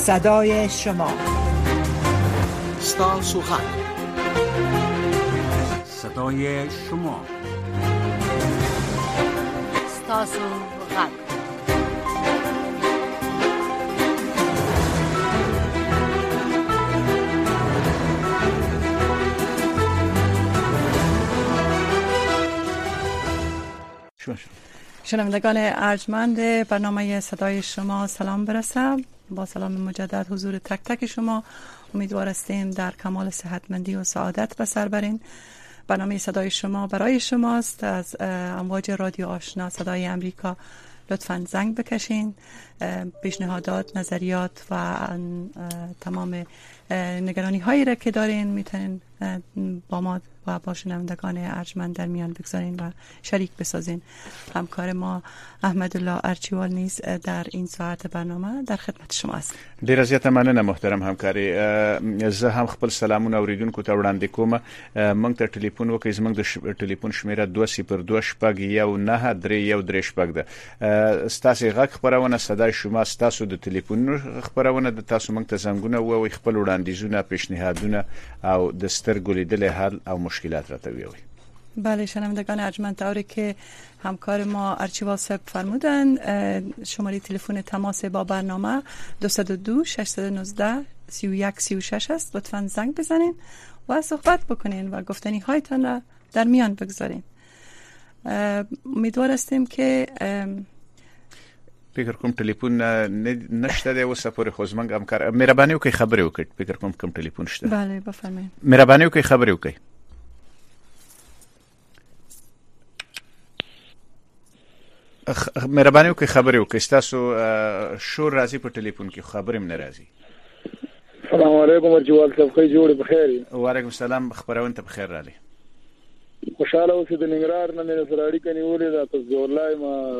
صدای شما، ستاسو غږ، صدای شما، ستاسو غږ. شنوندگان ارجمند برنامه صدای شما سلام برسم. با سلام مجدد حضور تک تک شما، امیدوار هستیم در کمال صحتمندی و سعادت به سر برین. برنامه صدای شما برای شماست. از امواج رادیو آشنا صدای امریکا لطفاً زنگ بکشین. پیشنهادات، نظریات و تمام نگرانی هایی را که دارین میتونین با ما و با شنوندگان ارجمند در میان بگذارین و شریک بسازین. همکار ما احمدالله ارچیوال نیز در این ساعت برنامه در خدمت شما است. ډیره زیاته مننه محترم همکاري. زه هم خپل سلامونه اوریدونکو ته وړاندې کوم. موږ ته ټلیفون وکړئ. زموږ د ټلیفون شمیره 20241313 ده. ستاسو غږ خبرونه صدای شما، ستاسو د ټلیفون خبرونه د تاسو موږ ته زنګونه ووي، خپل وړاندیزونه، پیشنهادونه او د سترګو لیدل حل او مشکلات را تویوي. بله شنوندگان ارجمند، طوری که همکار ما ارچیوال صاحب فرمودن، شماره تلفن تماس با برنامه 202 619 3136 است. لطفاً زنگ بزنین و صحبت بکنین و گفتنی هایتان را در میان بگذارین. امیدوار هستیم که فکر کوم ټلیفون نشته دی اوس پورې خو زمونږ همکار مهرباني وکړئ خبرې وکړئ. فکر کوم ټلیفون شته. بله بفرمایئ. مهرباني وکړئ خبرې وکړئ. مهرباني وکړئ خبرې وکړئ. تاسو شور راځي په ټلیفون کې، خبرې مې راځي. السلام علیکم ارجوال صاحب، خیر جوړ بخیر. وعلیکم السلام، خبرونه ته بخیر رالی. خوشاله اوسې. د ننګرهار نه مې سره اړیکه نیولې ده، تاسو الله ما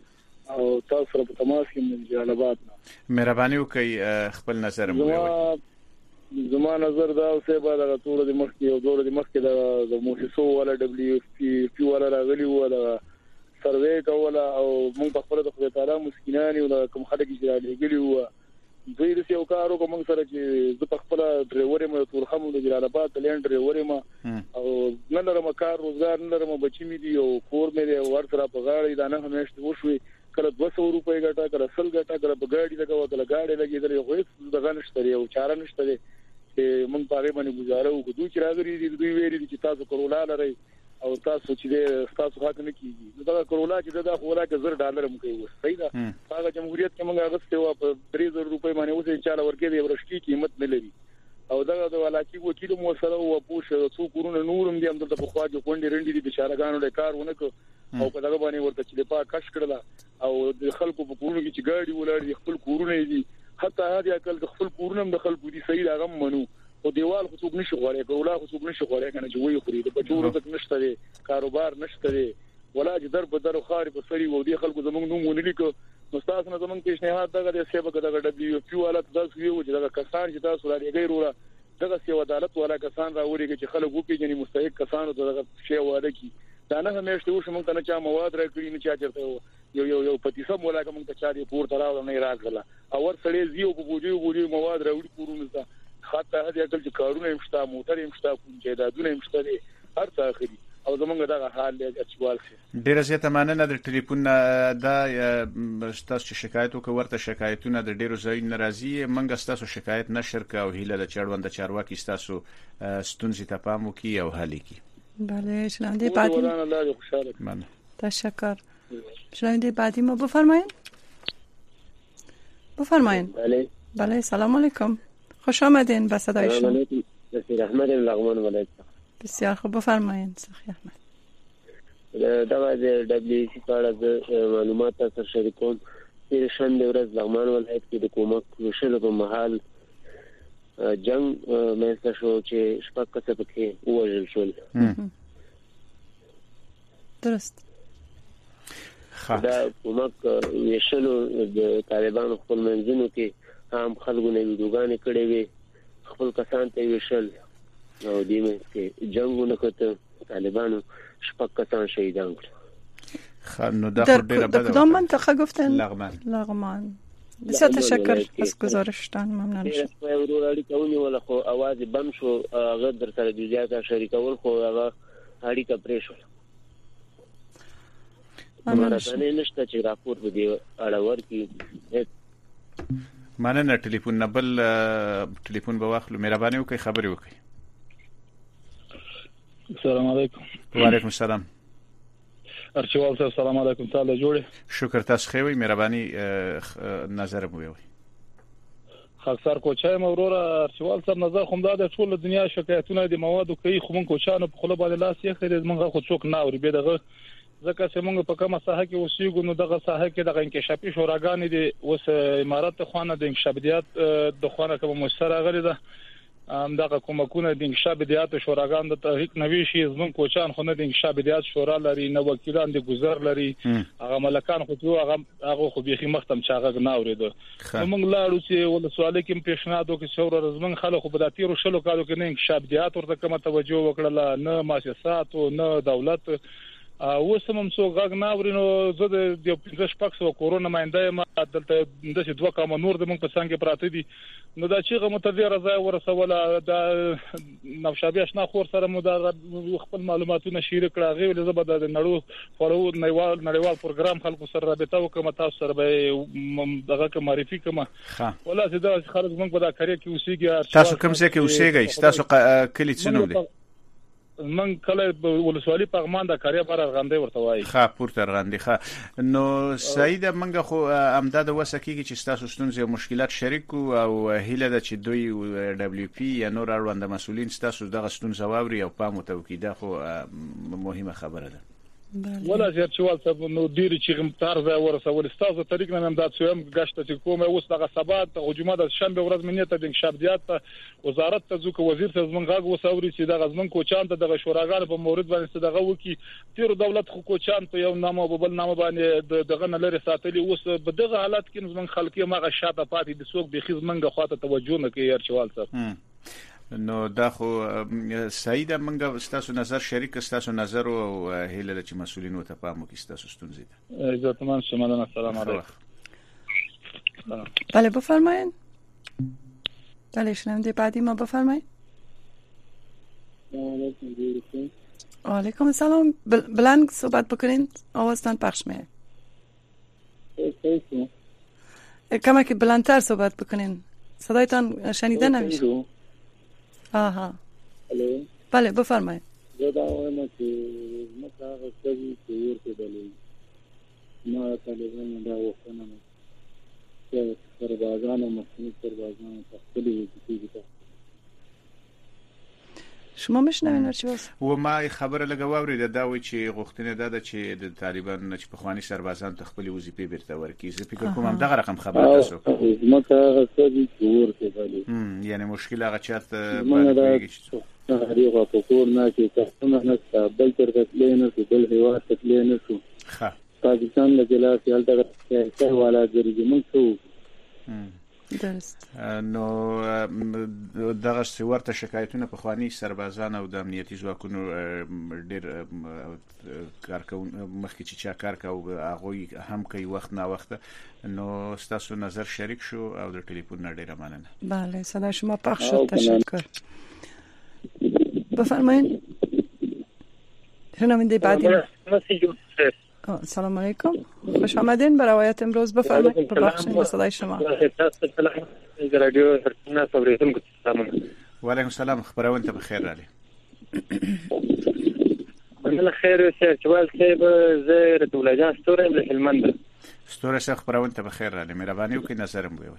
او تاسو سره په تماس کې من جلبات. مهرباني وکړئ خپل نظر مو ووایئ. زما نظر دا اوسه به د ټول د مخ کې او دور د مخ کې د موسسو ولا دبليو پی ولا راغلی ولا سروې کوله او موږ په خپل د خدای تعالی مسکینان او کوم خلک چې راغلي وو دوی د یو کارو کوم سره چې د خپل ډرایور مې تورخم د جلالاباد لند ډرایور ما او نن لرم کار روزګار، نن لرم بچی مې دی او کور مې دی ورته په غاړه دا نه همیشته وشوي. کله 200 روپۍ ګټه، کله 100 ګټه، کله په ګاډي لګاوه، کله ګاډي لګیدل، یو هیڅ دغه نشته او چاره نشته چې موږ پاره باندې گزاره وکړو. دوی چې راغلي دي دوی ویلي چې تاسو کرولا لري او تاسو چې تاسو حق نه کیږي. دا کرولا چې دا خو راکه $1000 مو کوي. صحیح ده. هغه جمهوریت کې موږ اغسته و په 3000 روپۍ باندې اوسې چاله ورکې دی ورشتي قیمت نه لري. او دا د ولاکی وکیل مو سره و پوښ څو کورونه نورم دي هم د په خواجه کونډې رنډې دي بشارهګانو له کار ونه کو او په دغه باندې ورته چې په کش کړل او د خلکو په کورونو کې چې ګاډي ولاړ دي خپل کورونه دي، حتی هغه عقل د خپل کورونه د خلکو دي. صحیح هغه منو او دیوال خو څوک نشي غواړي، کولا خو څوک نشي غواړي کنه چې وایي خوري د بچورو تک نشته دي، کاروبار نشته دي، ولا چې در په در خاري په سری و دي خلکو زمونږ نوم ونی لیکو. نو تاسو نه زمونږ پیشنهاد دغه د سیبه دغه دبليو پی والا تاسو یو چې دغه کسان چې تاسو لري غیرورا دغه سیو عدالت والا کسان راوړي چې خلک وپیژني مستحق کسانو دغه شی واده کی. دا نه همیشته وشو موږ ته نه چا مواد راکړي نه چا چرته یو پتیسه مولا کوم ته چا دی پور تراو نه راغله او ور سړی زیو په بوجي مواد راوړي کورونه ته خاطه هدي عقل چې کارونه امشتا موټر امشتا کوم جیدادونه امشتا دي هر څه اخري او زمونږ دغه حال دی اچوال شي. ډیره زیاته مننه. د ټلیفون دا تاسو چې شکایت وکړ ورته شکایتونه د ډیرو ځای ناراضي منګ تاسو شکایت نشر کا او هیله د چړوند چارواکي تاسو ستونزې ته پام وکي او حل کی. بله شنونده بعدی من تشکر. شنونده بعدی ما بفرمایید. بله سلام علیکم، خوش آمدین به صدای شما. سید احمد لغمان ولایت. بسیار خوب بفرمایید سخی احمد. دا د دبليو سی په اړه معلومات تاسو شریکوم. د شنبه ورځ لغمان ولایت کې د کومک وشلو په محل جنگ مېسته شو چې شپږ کسه پکې وژل شول. درست. دا کومک وشلو د طالبانو خپل منځونو کې هم خلکو نه ویډیوګانې کړې وي، خپل کسان ته وشل او دیمه کې جنگونه کوي. طالبانو شپږ کسان شهیدان کړل. نو دا خو ډیره بده. کدام منطقه گفتن؟ لغمان. بسیار تشکر از گزارشتان. ممنون شد. ورور اړیکه ونیول خو اواز بم شو هغه در سره د زیاته شریکول خو هغه اړیکه پرې شو. ممنون شد. نشته چې راپور به دی اړور کی. مننه. ټلیفون بل ټلیفون به واخلو. مهرباني وکړئ خبرې وکړئ. السلام علیکم. وعلیکم السلام. ارچوال صاحب سلام علیکم. تعالی جوړه. شکر تاسو خوي. مهرباني نظر مو وي. خاصار کوچای مرور ارچوال صاحب نظر خو دا د ټول دنیا شکایتونه د موادو کوي خو مونږ کوچانو په خله باندې لاس یې خرید مونږ خو څوک نه اوري به دغه ځکه چې مونږ په کومه ساحه کې اوسېږو نو دغه ساحه کې دغه انکشافي شوراګانې دي اوس امارات خوانه د انکشافیات د خوانه کوم مشترک غړي ده دغه کومکونه د انکشافیات شوراګان د تحقیق نوي شي زمون کوچان خو نه د انکشافیات شورا لري نو وکیلان د گذر لري هغه ملکان خو هغه خو بيخي مختم چاغه نه اوريدو موږ لاړو چې ول سوال کې پیشنهادو کې شورا زمون خلکو په داتیرو شلو کالو کې نه انکشافیات ورته کومه توجه وکړه نه مؤسسات او نه دولت وسمم سو غاغ ناورینو زه د 15 پاکسو کورونا ماینده ما دلته د 2 کم نور د مونږ په څنګه پراته دي نو دا چې متدیر ځای ورسوله دا نوشابه آشنا خور سره مو دا خپل معلوماتونه شریک کړه غوې زبر د نړو فورو نړیوال پروګرام خلکو سره رابطه وکړه تاسو سره به دغه معرفي کوم ولا چې دا خلک مونږ په دا کاری کې اوسېږي تاسو کوم څه کې اوسېږئ تاسو کلی څنو دي من کله ولسوالي پغمان د کاریه بار ارغندې ورته وایي ښه پورته ارغندې ښه نو سعید منګه خو امداد وسکیږي چې تاسو ستونزې او مشکلات شریک او هیله ده چې دوی دبليو پی یا نور اړوند مسولین تاسو دغه ستونزې واوري او پام وتوکیده خو مهمه خبره ده ولا زیات شوال صاحب نو ډیر چې غمتار ځای ورسول استاد طریق نه امداد سوم غشت چې کومه اوس دغه سبات هجومات د شنبه ورځ منیت د انکشافیات وزارت ته ځکه وزیر ته زمونږ غاغ وسوري چې دغه زمونږ کوچان ته دغه شوراګان په مورید باندې دغه وکی تیر دولت خو کوچان په یو نامه په بل نامه باندې دغه نه لري ساتلی اوس په دغه حالت کې زمونږ خلک ماغه شاته پاتې د څوک به خیز منګه خواته توجه نه کوي ارچوال صاحب نو دا خو سعید منګه تاسو نظر شریک تاسو نظر او هیله چې مسولین ته پام وکړي تاسو ستونزې ده عزتمن شما السلام علیکم بله بفرمایید بله شنونده بعدی ما بفرمایید علیکم السلام بلند صحبت بکنین آوازتان پخش میاد کما که بلندتر صحبت بکنین صدایتان شنیده نمیشه آها بله بفرمایید زدا وایم چې مکه غوښتي چې ورته دلې ما طالبان دا وښنه چې سربازانو مسلمان سربازانو تخلیه کیږي شما میشنوین چی واسه و ما خبره لګاوري دا وی چې غوښتنه ده چې د طالبان چې په خواني سربازان تخپل وظیفه بیرته ورکړي زه فکر کوم هم دغه رقم خبره تاسو مکه غوښتي چې ورته دلې یعنی مشکل هغه چاته باندې هغه په کور نه کې تاسو نه بل تر تلین نه بل هوا تلین نه شو ښه پاکستان له جلا خیال دغه څه والا ګرځي موږ څو درست نو دغه ورته شکایتونه په خواني سربازان او د امنیتي ځواکونو ډېر کارکون مخکې چې چا کار کوي هغه هم کوي وخت نه وخت نو تاسو نظر شریک شو او د ټلیفون نه ډېر مننه بله صدای شما پخش شد تشکر بفرمایید شنونده بعدی سلام علیکم خوش آمدین به روایت امروز بفرمایید ببخشید به صدای شما رادیو هرڅه اوریدم و علیکم السلام خبرونه ته بخیر رالی الله خیر وشه چوال صاحب زه رسول جان ستوره له هلمند ستوره څخه خبرونه ته بخیر رالی مهرباني وکړئ نظرم وي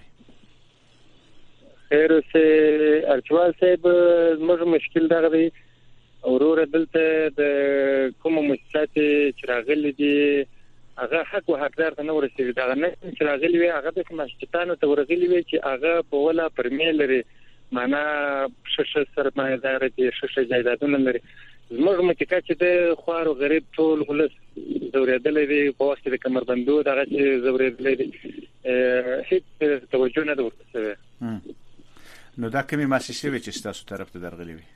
خیر وشه ارچوال صاحب موږ مشکل دغه دی اورور دلته د کوم مؤسسات چې راغلي دي هغه حق او حقدار ته نه ورسېږي دا نه چې راغلي وي هغه د مشتتانو ته ورغلي وي چې هغه په ولا پرمې لري معنا شش سرمایه‌دار دي شش جایدادونه لري زموږ متکا چې د خوارو غریب ټول ولس زوریدل دي په واسطه د کمربندو دغه چې زوریدل دي هیڅ توجه نه ورته نو دا کومه مؤسسه وي چې تاسو طرف ته درغلي وي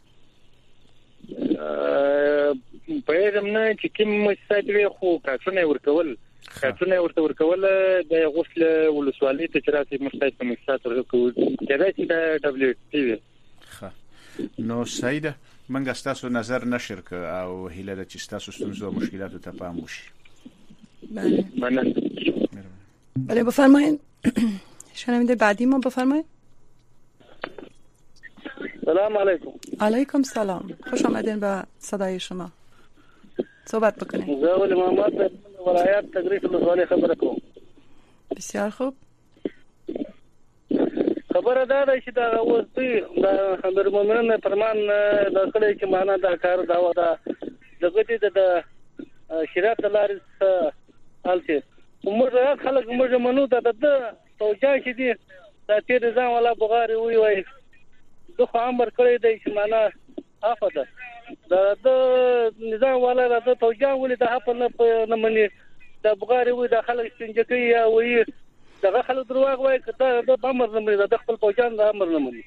په دې نه چې کوم مؤسسات وي خو کارونه ورکول کارتونه ورته ورکول د غوښل ولسوالۍ ته چرته مستعد کومسات ورکول دا چې د دبليو ټي وي. نو سیده منګه تاسو نظر نشر ک او هیله د چې تاسو ستونزو او مشکلاتو ته پام وشي. بله بفرمایید. شنونده بعدی ما بفرمایید. سلام علیکم. علیکم سلام. خوش آمدین به صدای شما. صحبت بکنید. زه ول محمد ولایت تگریف ولسوالۍ خبره کوم. بسیار خوب. خبره ده چې دا اوس د خبر مومنان فرمان د کله چې معنا دا کار دا ودا دغه د شریعت لارې الته موږ خلک موږ منو دا د توجه چې دي دا چې نظام ولا بغاري وي د امر کړی دی چې معنا افاده د نظام ولا د توجه ولې د خپل نه مني د بغاري وي د خلک څنګه کوي وي دا خلک دروغ وایي کته د امر نه مني د خپل پوجان د امر نه مني.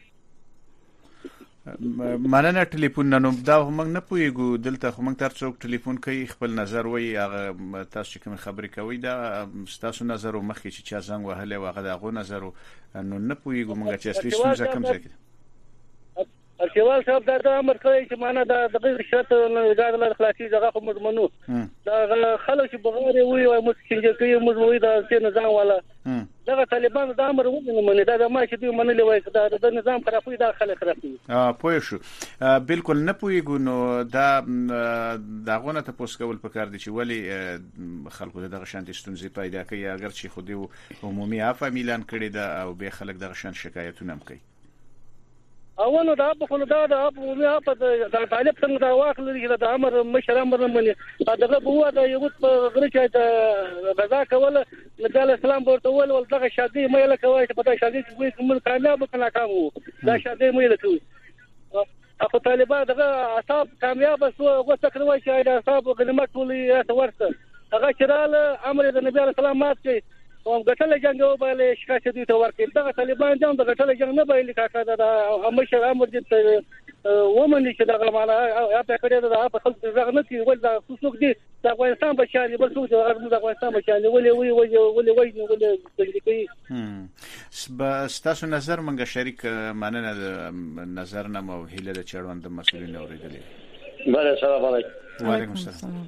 مننه ټلیفون نن دا موږ نه پویګو دلته خو موږ تر څوک ټلیفون کوي خپل نظر وایي هغه تاسو کوم خبرې کوي دا تاسو نظر مخکې چې چا زنګ وهله واغه دغه نظر نو نه پویګو موږ چې اصلي څه کوم ځای کې ارشیوال صاحب دا امر کوي چې معنا د دغه شرط د اخلاقي دغه خو مضمونو دا خلک چې بغیر وي او مسکینجه کوي مزوي د نظام والا دغه طالبان د امر ونه مني دا ما چې دوی منلي وای دا د نظام خرافي د خلک خرافي پوه شو بالکل نه پویګو نو دا دغه نه تاسو کول پکار دي چې ولی خلکو دغه شانتي ستونزې پیدا کوي اگر چې خو دی عمومي عفو اعلان کړی دا او به خلک دغه شان شکایتونه هم کوي. اولو دا په خلدا دا په د طالب څنګه دا واخل لري دا امر مشر امر نه مني دغه بوه دا یو په غره چې د غزا کوله نبی اسلام ورته ول دغه شادي مې له کوي چې په دا شادي کې کوم کامیاب کنا کامو دا شادي مې له کوي اخو طالبان دغه اصحاب کامیاب شو او تکروي چې دا اصحاب غنیمت ټولې ورته هغه چراله امر د نبی اسلام مات کوي او غټل جنگ وباله شکایت دي ته ورکړي دا طالبان جنگ د غټل جنگ نه بایلي کاکا دا همیشه امر دي ومني چې دا معنا یا په کړه دا په خلک زغ نه کی ول دا څوک دي د افغانستان بچاني بل څوک د افغانستان بچاني ولې کوي ستاسو نظر منګه شریک مننه نظر نه مو هیله د چړوند مسؤلین اوریدلې. بله سلام علیکم. وعلیکم السلام.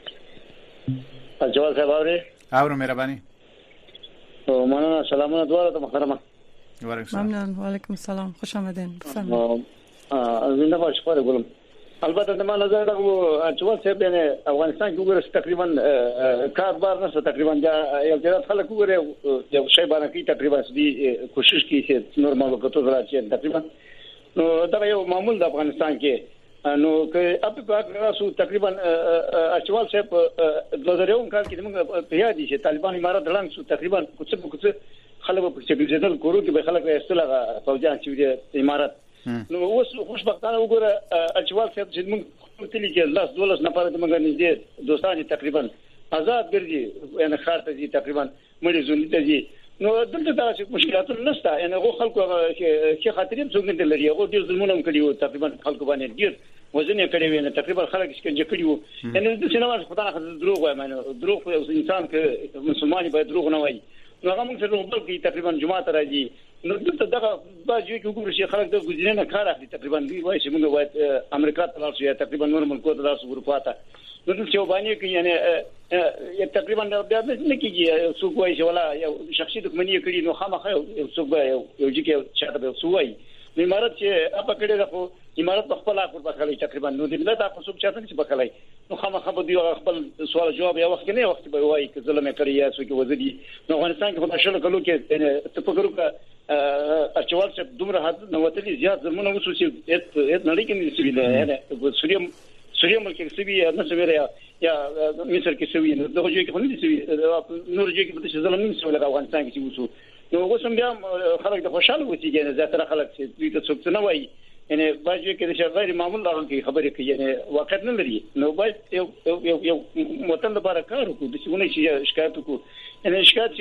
جواب صاحب اورو مهرباني. مننه سلامونه دواره ته محترمه. ممنون. وعلیکم السلام. خوش آمدین. بفرمایید. زنده باشید خیر گلم. البته د ما نظر دا چې څه به افغانستان کې وګورئ تقریبا کاربار نه تقریبا یو ځای خلک وګورئ یو شی باندې کې تقریبا دې کوشش کوي چې نورمال وکړو راځي تقریبا نو دا یو معمول د افغانستان کې نو که په راسو تقریبا اچوال صاحب د زریوم کال کې موږ په یاد دي چې طالبان امارات دلنګ سو تقریبا کوڅه خلک په چې ځدل کورو کې به خلک استلغه فوجان چې امارات نو اوس خوشبختانه وګوره اچوال صاحب چې موږ تللی کې لاس دولس نفر د موږ نږدې دوستان تقریبا آزاد ګرځي یعنی خاطر دي تقریبا مړي زونې ته دي نو دلته دا چې مشکلات نشته یعنی هغه خلکو چې خاطرین څنګه دي لري هغه ډیر ظلمونه کوي تقریبا خلکو باندې ډیر وزن یې کړی وي تقریبا خلک څنګه کړی وو یعنی د سینما خدای نه دروغ وايي معنی دروغ یو انسان کې مسلمانۍ باید دروغ نه وایي نو هغه موږ ته بل کې تقریبا جمعه ته راځي نو دلته دغه باجو کې وګورئ چې خلک د ګزینې نه کار اخلي تقریبا دی وایي چې موږ باید امریکا ته لاړ شو یا تقریبا نور ملکونو ته لاړ شو اروپا ته نو دلته یو باندې کې یعنی تقریبا بیا نه کېږي څوک وایي چې ولا یو شخصي دښمنی کړي نو خامخا یو څوک یو ځکه چاته به سوای نو امارات چې اپا کړي راخو امارات په خپل اخر بخلای تقریبا نو د ملت تاسو چاته چې بخلای نو خامخا به دی خپل سوال جواب یا وخت نه وخت به وایي چې ظلم کړی یا څوک وزدي نو افغانستان کې خدای شل کلو کې ته فکر وکړه اچوال چې دومره حد نو وتلی زیات زمونه وسو چې ات نړۍ کې نشي ویل یعنی سوریا ملک کې سوي نه سوي یا مصر کې سوي نو دغه ځای کې خو نه سوي نور ځای کې به ظلم نه سوي لکه افغانستان کې وسو نو اوس هم بیا خلک د خوشاله وتی چې زیاتره خلک چې دوی ته څوک نه وایي یعنی باجو کې د غیر معمول لارو کې خبرې کوي یعنی واقعیت نه لري نو باید یو متن لپاره کار وکړو د څونه چې شکایت وکړو یعنی شکایت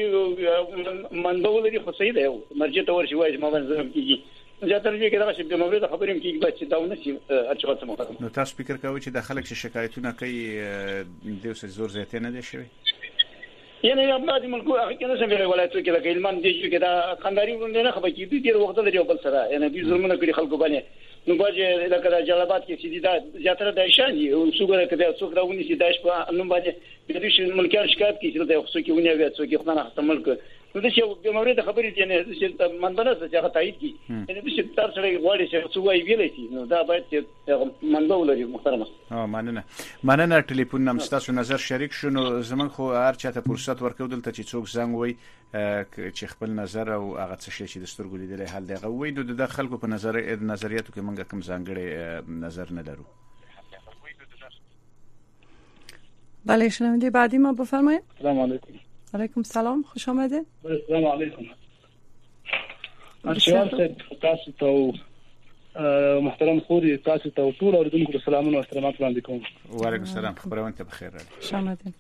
چې منبع لري خو صحیح دی مرجع ته ورشي وایي ما باندې ظلم کیږي زیاتره کې دا چې د موري د خبرې کې باید چې داونه شي اچوات مو نو تاسو فکر کوئ چې د خلک چې شکایتونه کوي د اوس زور زیاتې نه دي شوی یعنی بعضی ملکو هغه کې نه څنګه ولایتو کې لکه علمان دي چې دا خانداري ونه نه خبرې دي ډیر وخت لري بل سره یعنی دوی ظلمونه کوي خلکو باندې نو باندې لکه د جلبات کې چې دا زیاتره د شان دي او څوګره کې څوک راونی چې داش په نوم باندې د دې ملکیان شکایت کوي چې د څوک ونه وي څوک خدانه خپل ملک نو د چې په موري د خبرې دي نه چې منبنه څه هغه تایید کی یعنی د چې تر سره غواړي چې څو وایي ویلې شي نو دا باید چې منبه ولري محترمه مننه ټلیفون نم تاسو نظر شریک شونو زمون خو هر چاته فرصت ورکو دلته چې څوک زنګ وای چې خپل نظر او هغه څه شي چې د سترګو لیدلې حل دی غوي د خلکو په نظریاتو کې موږ کوم ځانګړي نظر نه لرو. بله شنونده بعدی ما بفرمایید. سلام علیکم. علیکم سلام، خوش آمدید. سلام علیکم. اشیاء تاسو ته محترم خوري تاسو ته ټول اوریدونکو سلامونه او احترامات وړاندې کوم. وعلیکم السلام، خبرونه ته بخیر راغلی. خوش آمدید.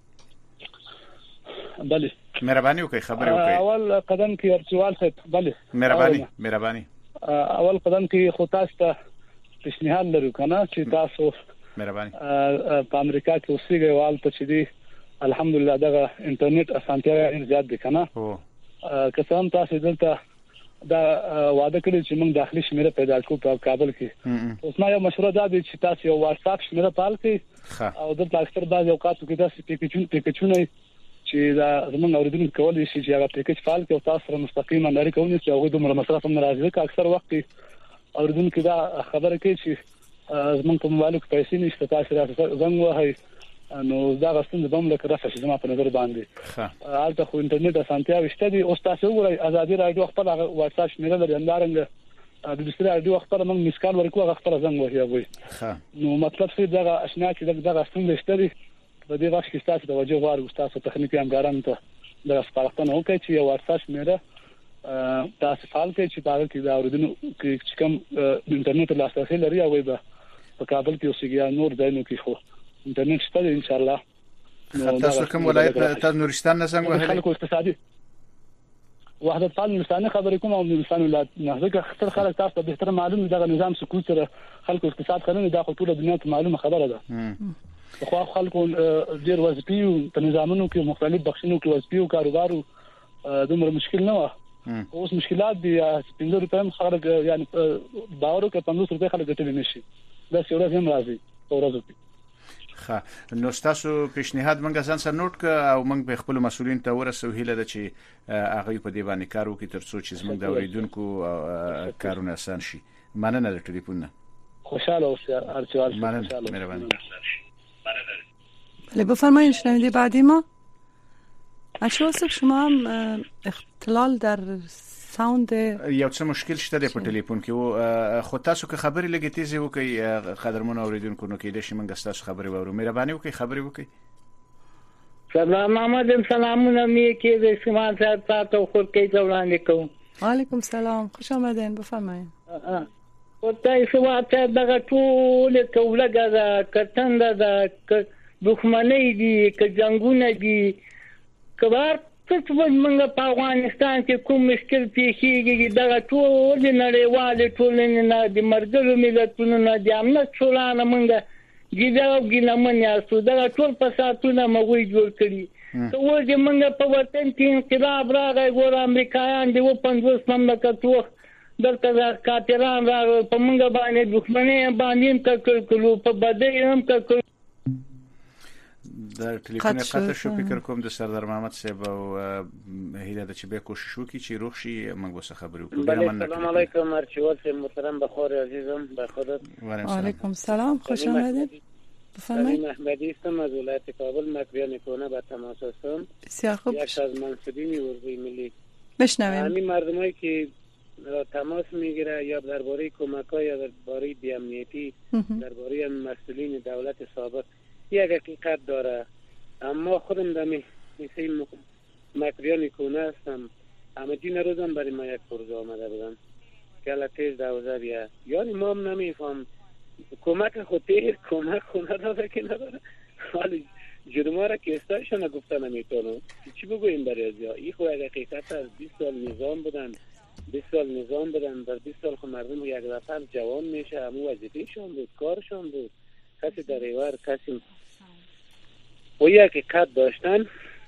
بله مهرباني وکړئ خبرې وکړئ. اول قدم کې ارچوال صاحب بله مهرباني اول قدم کې خو تاسو ته پیشنهاد لرو کنه چې تاسو مهرباني په امریکا کې اوسېږئ وال ته چې دی الحمدلله دغه انټرنیټ اسانتیا زیات دي کنه که څه هم تاسو دلته دا وعده کړی چې موږ داخلي شمیره پیدا کوو په کابل کې اوس ما یو مشوره دا دی چې تاسو یو واتس اپ شمیره فعال کړئ او دلته اکثر بعض اوقات کې تاسو پیکیجونه چې دا زموږ اوریدونکو کولای شي چې هغه پیکیج فعال کړي او تاسو سره مستقیما لري کوي چې هغه دومره مصرف هم ناراضي که اکثر وخت اوریدونکو دا خبره کوي چې زموږ په موبایل کې پیسې نشته تاسو راځي زنګ وهي نو دا غوښتنه به موږ کړه چې زما په نظر باندې حالت خو انټرنیټ اسانتیا وشته دي او تاسو وګورئ ازادي رادیو خپل واتس اپ شمیره لري همدارنګه د دستور رادیو خپل موږ مسکال ورکو خپل زنګ وهي وي نو مطلب څه دغه آشنا چې دغه ستونزه شته په دې وخت کې تاسو د توجه غواړو تاسو تخنیکی همکارانو ته د سپارښتنه وکړي چې یو واتس اپ شمیره تاسو فعال کړئ چې دا کې دا اوریدونکو چې کوم انټرنیټ لاسرسي لري او به په کابل کې اوسېږي نور ځایونو کې خو انټرنیټ شته ان شاء الله. تاسو کوم ولایت ته نورستان نه څنګه وهلي؟ خلکو اقتصادي وحدت فعال نورستان خبرې کوم او نورستان ولایت نه ځکه خطر خلک تاسو به تر معلوم دغه نظام سکوت سره خلکو اقتصاد خلنه دا خو ټول دنیا ته معلومه خبره ده. خو خلکو ډیر وظیفي په نظامونو کې مختلف بخښونو کې وظیفي او کاروبارو دومره مشکل نه و. اوس مشکلات دي 15 روپۍ خلک یعنی باور کوي 15 روپۍ خلک ګټل نشي. دا څوره هم راځي ورځو کې. نو تاسو پیشنهاد موږ ځان سره نوٹ ک او موږ به خپل مسولین ته ورسو هیله ده چې هغه په دې باندې کار وکړي ترڅو چې موږ د اوریدونکو کارونه آسان شي. مننه د ټلیفون. خوشاله اوسئ ارچوال. مهرباني. بله بفرمایید شنونده بعدی ما. اشواصف شما هم اختلال در ساوند یو څه مشکل شته په ټلیفون کې او خو تاسو که خبرې لګی تیزی وکي قدرمن اوریدونکو نو کې د شي منګ تاسو خبرې وورو مهرباني وکي خبرې وکي. سلام محمد سلامونه می کې د سیمان صاحب تاسو خو کې وړاندې کوم. وعلیکم سلام، خوش آمدین، بفرمایید. او تاسو واته دغه ټول کولګه دا کتنده دا دښمنۍ دي که جنگونه دي کبار څه موږ په افغانستان کې کوم مشکل پیښیږي دغه ټول نړیوال ټولنې نه د مرګلو ملتونو نه د امنیت ټولانه موږ ګیداو ګینمن یاستو دغه ټول فسادونه موږ جوړ کړی ته وځي موږ په وطن کې انقلاب راغی ګور امریکایان دی و 50 مملکت وخت دلته کاتران را په موږ باندې دښمنۍ باندې کړو په بدی هم کړو. د ټلیفون قطع شو فکر کوم د سردار محمد صاحب او هیله د چې به کوشش وکړي چې روغ شي موږ وسه خبرې وکړو. السلام علیکم ارچوال سے محترم بخور عزیزم بخودت. وعلیکم السلام، خوش آمدید. بفرمایید. احمدی هستم از ولایت کابل. مکریان کنه با تماس هستم. بسیار خوب. یک از منصبین اردوی ملی. بشنویم. همین مردمایی که تماس میگیره یا درباره کمک‌ها یا درباره بی‌امنیتی درباره مسئولین دولت سابق یک حقیقت داره. اما خودم دمی مثل مکریان کنه هستم. همدین روزم برای ما یک پروژه آمده بودم که الاتیز دوزه بیا یعنی ما هم نمیفهم کمک خود تیر کمک خونه داده که نداره حالی جرما را که استایشان گفته نمیتونم چی بگویم برای از یا ای خود یک حقیقت از 20 سال نظام بودن 20 سال نظام بودن در 20 سال خود مردم یک دفعه جوان میشه همو وظیفه‌شان بود کارشان بود کسی در ایوار کسی و یک حقیقت داشتن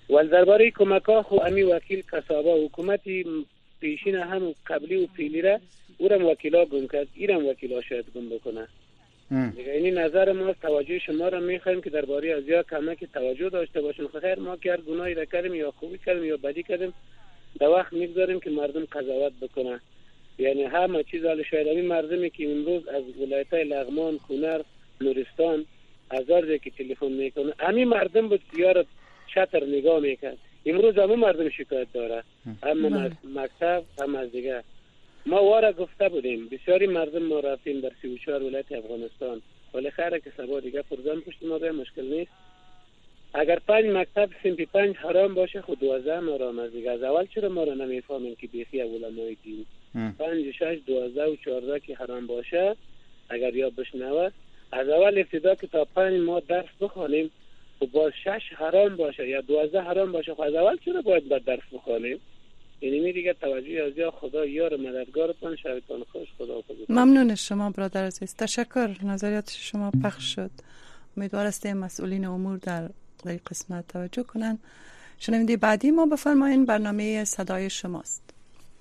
ول درباره کمک‌ها خو امی وکیل کسابا حکومتی پیشین هم قبلی و فعلی را اورم وکیلا گم کرد، ایرم وکیلا شاید گم بکنه. دیگه این نظر ما، توجه شما را می‌خوایم که درباره ازیا کمک توجه داشته باشین. خیر ما که هر گناهی را کردیم یا خوبی کردیم یا بدی کردیم در وقت میگذاریم که مردم قضاوت بکنه. یعنی همه چیز حال شاید همین مردمی که امروز از ولایت‌های لغمان، کنر، نورستان هزار که تلفن میکنه، همین مردم بود یار چتر نگاه میکرد. امروز همه مردم شکایت داره، هم مکتب هم از دیگه. ما واره گفته بودیم بسیاری مردم ما رفتیم در 34 ولایت افغانستان، ولی خیره که سبا دیگه پرزن پشت ما به مشکل نیست. اگر 5 مکتب سنفی 5 حرام باشه خود 12 حرام است دیگه. از اول چرا ما را نمیفهمیم که بیخی علمای دین 5 6 12 و 14 که حرام باشه اگر یا بشنوه از اول ابتدا که تا 5 ما درس بخونیم و باز 6 حرام باشه یا 12 حرام باشه خود از اول چرا باید با درس بخونیم؟ یعنی می دیگه توجه از یا خدا یار مددگارتان شبتان خوش. خدا حافظ. ممنون شما برادر عزیز، تشکر. نظریات شما پخش شد. امیدوار هستیم مسئولین امور در این قسمت توجه کنن. شنونده بعدی ما بفرمایید، برنامه صدای شماست.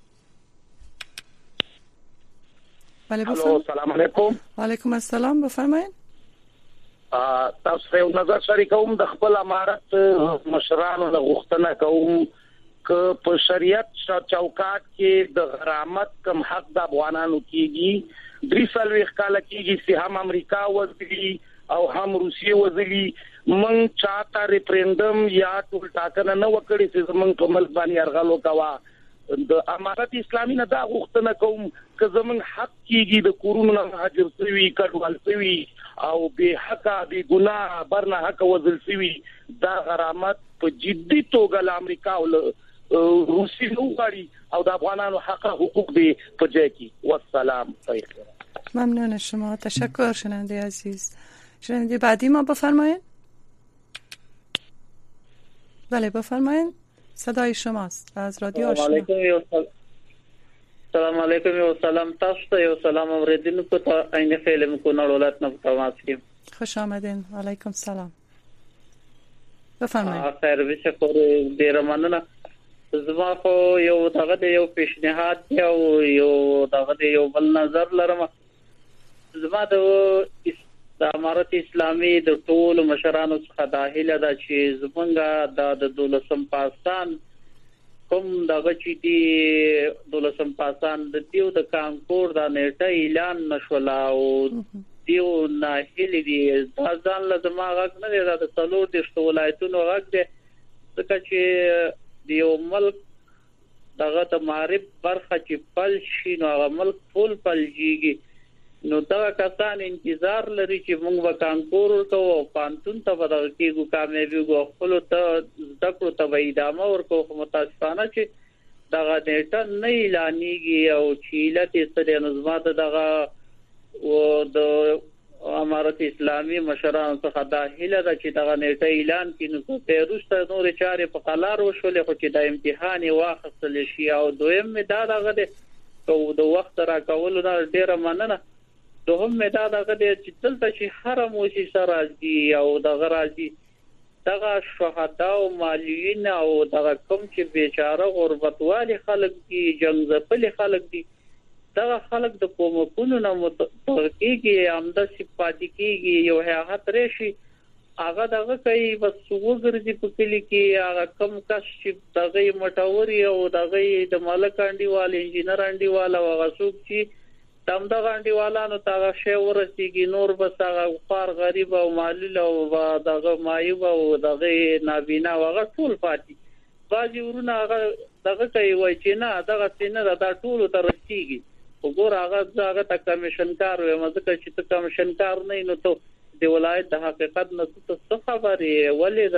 بله بفرمایید. سلام علیکم. و علیکم السلام، بفرمایید. تاسو یو نظر شریکوم د خپل امارت مشرانو له غوښتنه کوم که په شریعت چوکاټ کې د غرامت کم حق د افغانانو کېږي. 3 کال کېږي چې هم امریکا وزلی او هم روسیه وزلی من چاته ریفرندم یا ټول ټاکنه نه وکړي چې زمونږ په ملک باندې ارغلو کوا. د امارت اسلامي نه دا غوښتنه کوم که زمونږ حق کېږي د کورونو نه هاجر شوي کډوال شوي او به حق به ګناه برنه حق وزل شوي دا غرامت په جدي توګه له امریکا او روسي وغواړي او د افغانانو حق حقوق دی په ځای کې. والسلام. ممنون شما، تشکر. شنونده عزیز، شنونده بعدی ما بفرمایید. بله بفرمایید، صدای شماست از رادیو آشنا. سلام علیکم و سلام تاسو ته، سلام اوریدونکو ته. عین فعل مکونړ ولایت نه تماس کیم. خوش آمدین. علیکم سلام، بفرمایید. خیر بشکر، ډیر مننه. زما خو یو دغه د یو پیشنهاد او یو دغه د یو بل نظر لرم. زما د امارت اسلامي د ټول مشرانو څخه داخله ده چې زمونږه د 12 پاکستان کوم دغه چې دی 12 پاکستان د دیو د کانکور د نیټه اعلان نشولا او دیو نه هلي دی دا ځان له زما غږ نه دی، دا د څلور د ولایتونو غږ دی. ځکه چې دیو ملک دغه د معرب برخه چې پل شي نو هغه ملک ټول پلجیږي. نو دا کسان انتظار لري چې موږ وکانکور ورکو پانتون ته بدل کیږو، کامیابی غو خپل ته ذکر ته وېدامه ورکو. متاسفانه چې دغه نیټه نه اعلانېږي او چې علت ستې نظمات دغه او د امارت اسلامي مشران څخه داخله ده چې دغه نیټه اعلان کینو په پیروسته نور چارې په قلار وشولې خو چې د امتحان واخصل شي. او دویم دا دغه د وخت را کول نه ډیره مننه. دوهم دا دغه چې دلته چې هر موسسه راځي او دغه راځي دغه شهدا او مالیین او دغه کوم چې بیچاره غربتوالي خلک دي، جنگ ځپلي خلک دي، دغه خلک د کومکونو نه متفقېږي عمده صفاتي کېږي. یو هیئت راشي هغه دغه کوي بس وګرځي په کلی کې هغه کم کس چې دغه مټاوري او دغه د مالک انډیوال انجینر انډیوال او هغه څوک چې تم دغه انډیوالانو ته شی ورسیږي نور بس هغه فار غریب او معلول او دغه مایوب او دغه نابینا هغه ټول پاتې. باجی ورونه هغه دغه کوي وای چې نه دغه څنګه دا ټول ته رسیږي. وګور هغه ته کمیشن کار وي مزه چې ته کمیشن کار نه نو ته د ولایت د حقیقت نه څه خبرې ولې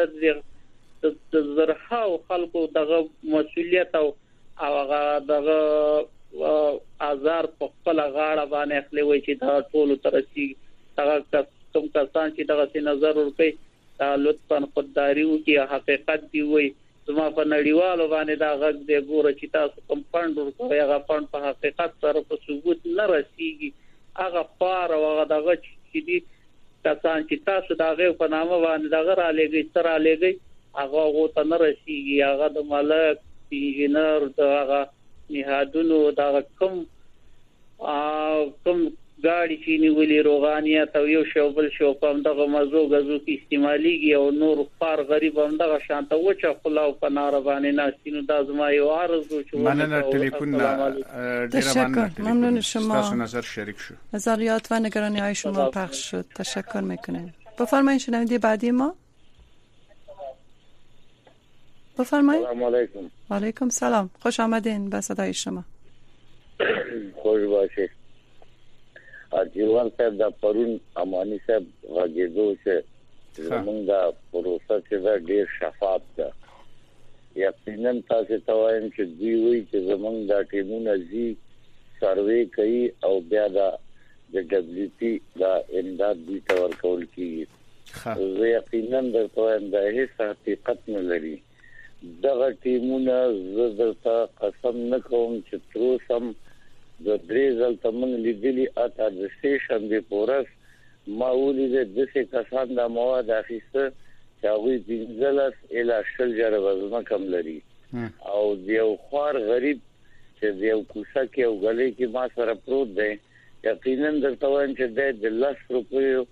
د زرهاو خلکو دغه مسولیت او هغه دغه آزار په خپل غاړه باندې اخلي وای چې دا ټول ترسي هغه کوم کسان چې دغه نظر ورکړي دا لطفاً خودداري وکړي حقیقت دی وای. زما په نړیوالو باندې دا غږ دی ګوره چې تاسو کوم فند ورکوي هغه فند په حقیقت سره په ثبوت نه رسیږي. هغه فار او هغه دغه چې دي کسان چې تاسو دا غو په نامه باندې دغه را لګي تر لګي هغه غوته نه رسیږي، هغه د ملک انجینر د هغه نهادونو د کوم ګاډي چې نیولې روغانیت او یو شو بل شو په دغه مزو غزو کې استعماليږي او نور فار غریب هم دغه شانته وچه خلاو په نار باندې ناسینو د ازما یو عرض چې مننه ټلیفون تشکر، ممنون شما. تاسو نظر شریک شو. نظریات و نگرانی های شما پخش شد. تشکر میکنیم. بفرمایید شنونده بعدی ما. بفرمایید. سلام علیکم. و علیکم سلام. خوش آمدین به صدای شما. خوش باشید. جیوان صاحب دا پرون امانی صاحب غږېدو چې زمونږ دا پروسه چې دا ډېر شفاف ده. یقینا تاسو ته وایم چې دوی وایي چې زمونږ دا ټیمونه زی سروې کوي او بیا دا د دبليو پی دا امداد دوی ته ورکول کیږي. زه یقینا درته وایم دا هیڅ حقیقت نه لري. دغه ټیمونه زه درته قسم نه کوم چې تر اوسه د درېزل تمن لیدلی اته د سټیشن دی پورس ما ولید د څه کسان د مواد اخیسته چې هغه دینځلس اله شل جره وزن کم لري او دیو خار غریب چې دیو کوڅه کې او غلې کې ما سره پروت دی. یقینا درته وایم چې د 10 روپیو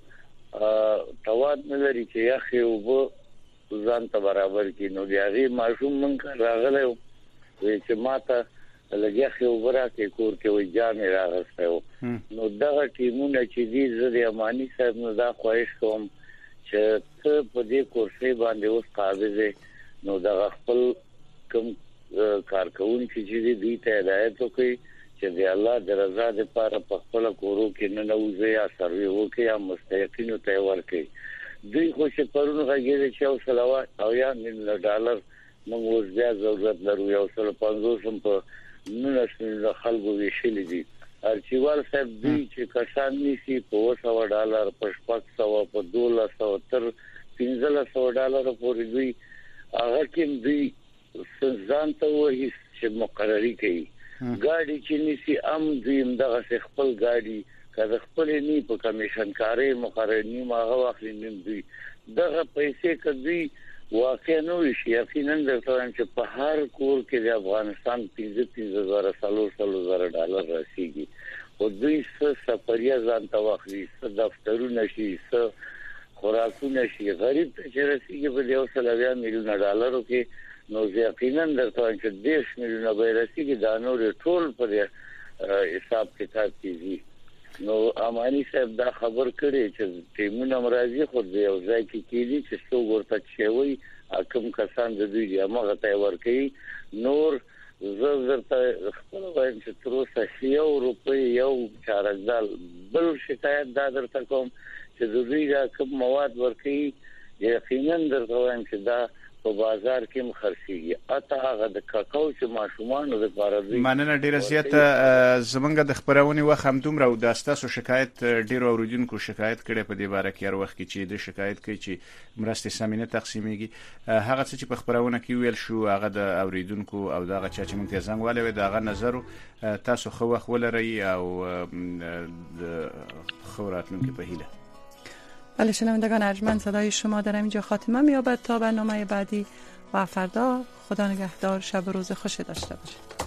تواد نه لري چې یخي او ځان ته برابر کې نو دیغه ماشوم من راغله وي چې ماته لګیا خو ورته کور کې وي جامې راغسته نو دغه ټیمونه چې دې زړه امانی صاحب نو دا خواهش کوم چې ته په دې کورسې باندې اوس قابلیت نو دا خپل کوم کارکونکو چې دې ته هدایت وکړي چې د الله د رضا لپاره په خپل کورو کې نه نوځي یا سروي وکړي یا مستحقینو ته ورکړي. دوی خو چې پرونه غږیږي چې او صلوات او یا $1 موږ اوس بیا ضرورت لرو یو 150 په نو خلکو ویشل دي. ارچیوال صاحب دوی چې کسان نيسي په $100 په $500 په $1200 تر $1500 پورې دوی هغه کې دوی ځان ته وایي چې مقرري کوي. ګاډي چې نيسي دوی دغه خپل ګاډي کله خپل نه په کمیشن کاري مقررني ما واخلي نیم دوی دغه پیسې کوي واقع نو شي. یقینا درته چې په هر کور کې د افغانستان $15,000 راسيږي او دوی څه سفریا ځان ته واخلي څه دفترونه شي څه خوراکونه شي غریب ته چې راسيږي په $1 میلیون کې نو یقینا درته چې $10 میلیون به راسيږي دا نور ټول په حساب کتاب کیږي. نو امانی صاحب دا خبر کړي چې ټیمونه مرضی خو دی او ځای کې کیږي چې څو ورته شوی حکم کسان د دوی هغه ته ورکي نور زړه خپل وایم چې تر اوسه $1 یو چارجدال بل شکایت دا درته کوم چې دوی دا کوم مواد ورکي یقینا درته وایم چې دا په بازار کې مخرسيږي اته هغه د کاکاو چې ماشومان د لپاره دی. مننه ډیره زیاته زمونږ د خبرونې وخت هم دومره او د تاسو شکایت ډیرو اوریدونکو شکایت کړي په دې باره کې هر وخت کې چې د شکایت کوي چې مرستې سمینه تقسیمېږي هغه څه چې په خبرونه کې ویل شو هغه د اوریدونکو او دغه چې موږ ته زنګ والي دغه نظر تاسو خو وخت ولري او د خبراتونکو په هیله. بله شنوندگان ارجمند صدای شما در اینجا خاتمه می‌یابد تا برنامه بعدی و فردا. خدا نگهدار. شب و روز خوشی داشته باشید.